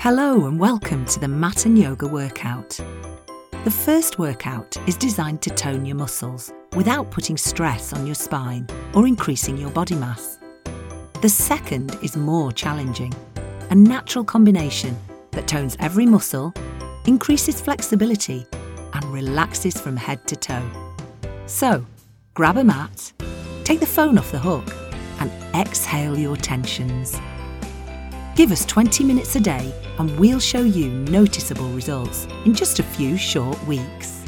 Hello and welcome to the Mat and Yoga workout. The first workout is designed to tone your muscles without putting stress on your spine or increasing your body mass. The second is more challenging, a natural combination that tones every muscle, increases flexibility and relaxes from head to toe. So, grab a mat, take the phone off the hook and exhale your tensions. Give us 20 minutes a day and we'll show you noticeable results in just a few short weeks.